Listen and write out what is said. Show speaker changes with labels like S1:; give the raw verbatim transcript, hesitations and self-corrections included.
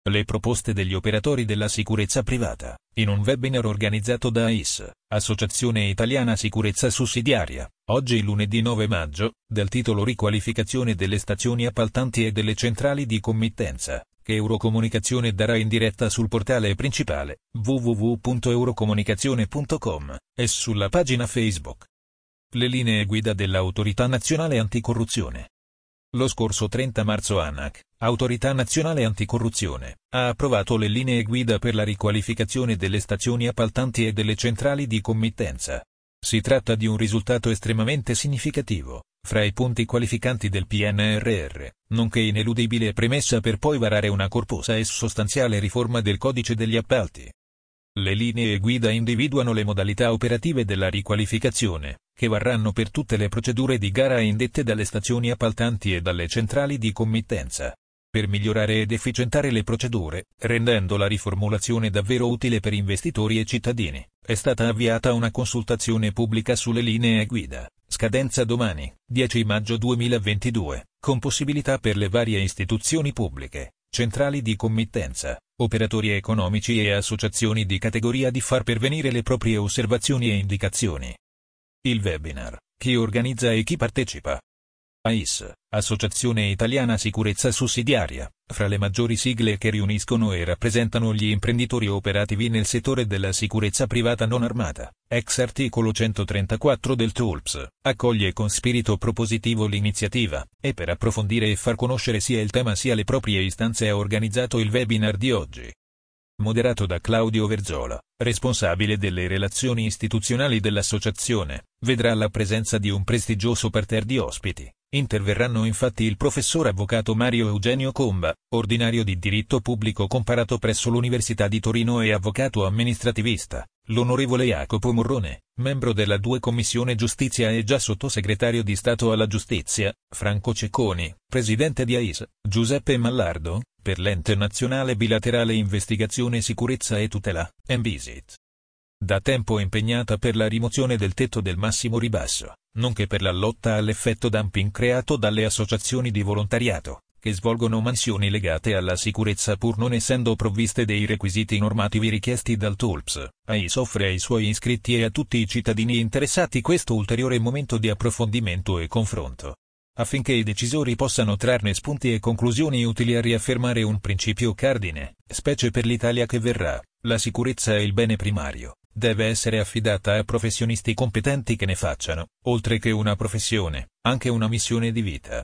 S1: Le proposte degli operatori della sicurezza privata, in un webinar organizzato da A I S, Associazione Italiana Sicurezza Sussidiaria, oggi lunedì nove maggio, dal titolo Riqualificazione delle stazioni appaltanti e delle centrali di committenza, che Eurocomunicazione darà in diretta sul portale principale, w w w punto eurocomunicazione punto com, e sulla pagina Facebook. Le linee guida dell'Autorità Nazionale Anticorruzione. Lo scorso trenta marzo ANAC, Autorità Nazionale Anticorruzione, ha approvato le linee guida per la riqualificazione delle stazioni appaltanti e delle centrali di committenza. Si tratta di un risultato estremamente significativo, fra i punti qualificanti del P N R R, nonché ineludibile premessa per poi varare una corposa e sostanziale riforma del codice degli appalti. Le linee guida individuano le modalità operative della riqualificazione, che varranno per tutte le procedure di gara indette dalle stazioni appaltanti e dalle centrali di committenza. Per migliorare ed efficientare le procedure, rendendo la riformulazione davvero utile per investitori e cittadini, è stata avviata una consultazione pubblica sulle linee guida, scadenza domani, dieci maggio duemilaventidue, con possibilità per le varie istituzioni pubbliche, centrali di committenza, operatori economici e associazioni di categoria di far pervenire le proprie osservazioni e indicazioni. Il webinar, chi organizza e chi partecipa. A I S, Associazione Italiana Sicurezza Sussidiaria, fra le maggiori sigle che riuniscono e rappresentano gli imprenditori operativi nel settore della sicurezza privata non armata, ex articolo centotrentaquattro del T U L P S, accoglie con spirito propositivo l'iniziativa, e per approfondire e far conoscere sia il tema sia le proprie istanze ha organizzato il webinar di oggi. Moderato da Claudio Verzola, responsabile delle relazioni istituzionali dell'associazione, vedrà la presenza di un prestigioso parterre di ospiti. Interverranno infatti il professor avvocato Mario Eugenio Comba, ordinario di diritto pubblico comparato presso l'Università di Torino e avvocato amministrativista, l'onorevole Jacopo Morrone, membro della due Commissione Giustizia e già sottosegretario di Stato alla Giustizia, Franco Cecconi, presidente di A I S, Giuseppe Mallardo, per l'Ente Nazionale Bilaterale Investigazione Sicurezza e Tutela, ENVISIT. Da tempo impegnata per la rimozione del tetto del massimo ribasso, nonché per la lotta all'effetto dumping creato dalle associazioni di volontariato, che svolgono mansioni legate alla sicurezza pur non essendo provviste dei requisiti normativi richiesti dal T U L P S, A I S offre ai suoi iscritti e a tutti i cittadini interessati questo ulteriore momento di approfondimento e confronto, affinché i decisori possano trarne spunti e conclusioni utili a riaffermare un principio cardine, specie per l'Italia che verrà: la sicurezza è il bene primario. Deve essere affidata a professionisti competenti che ne facciano, oltre che una professione, anche una missione di vita.